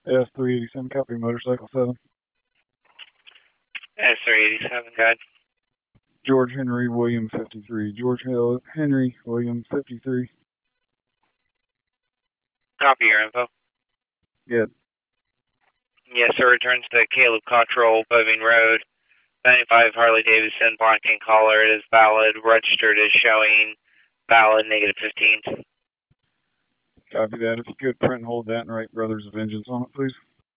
S387, copy motorcycle 7. S387, good. George Henry William 53. Henry William 53. Copy your info. Good. Yes, sir. Returns to Caleb Cottrell, Boving Road. 95 Harley Davidson, black and collar. It is valid. Registered is showing valid -15th. Copy that. If you could print and hold that and write Brothers of Vengeance on it, please.